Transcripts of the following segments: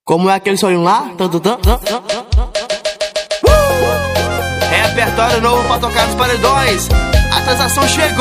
Como é aquele sonho lá? Repertório novo pra tocar nos paredões. A transação chegou.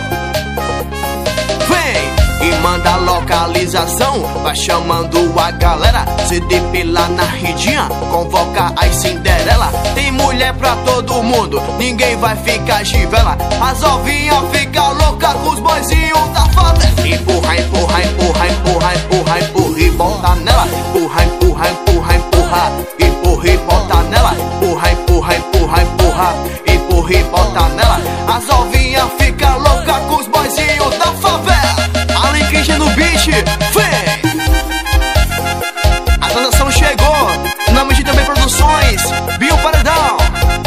Vem e manda a localização. Vai chamando a galera. Se depilar na ridinha, convoca as Cinderela. Tem mulher pra todo mundo, ninguém vai ficar givela. As ovinhas ficam loucas com os boizinhos da favela. Empurra, empurra, empurra, empurra, empurra, empurra e bota nela. Empurra, empurra, empurra, empurra, empurra e bota nela. Empurra, empurra, empurra, empurra, empurra e bota nela. As ovinhas ficam loucas com os boizinhos da favela. Além Christian no beat, vem! A transação chegou, nome de também produções, Bio Paredão.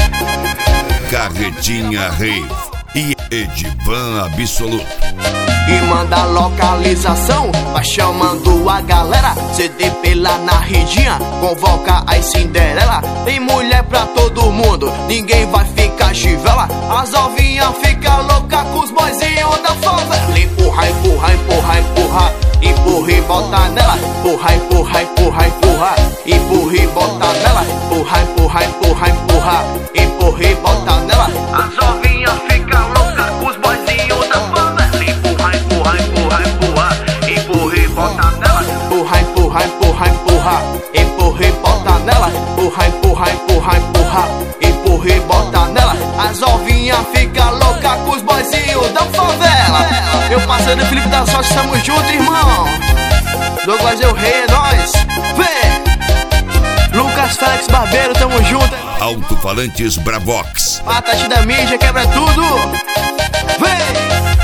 Carretinha Rave e Edivan Absoluto. E manda a localização, vai chamando a galera. Se depilar na ridinha, convoca as Cinderela. Tem mulher pra todo mundo, ninguém vai ficar givela. As ovinhas ficam loucas com os boizinhos da favela. Empurra, empurra, empurra, empurra, empurra e bota nela. Empurra, empurra, empurra, empurra, empurra e bota nela. Empurra, empurra, empurra, empurra, empurra e bota nela. As ovinhas ficam loucas com os boizinhos da favela. Empurra, empurra, empurra, empurra, empurra e bota nela. Empurra, empurra, empurra, empurra, empurra e bota nela. Empurra, empurra, empurra, empurra, empurra e bota nela. As ovinhas ficam loucas com os boizinhos da favela. Meu parceiro Felipe da Sorte, tamo junto, irmão. Douglas é o rei, é nóis. Vem! Lucas Félix Barbeiro, tamo junto. Alto-falantes Bravox. Patati da mídia, quebra tudo. Vem!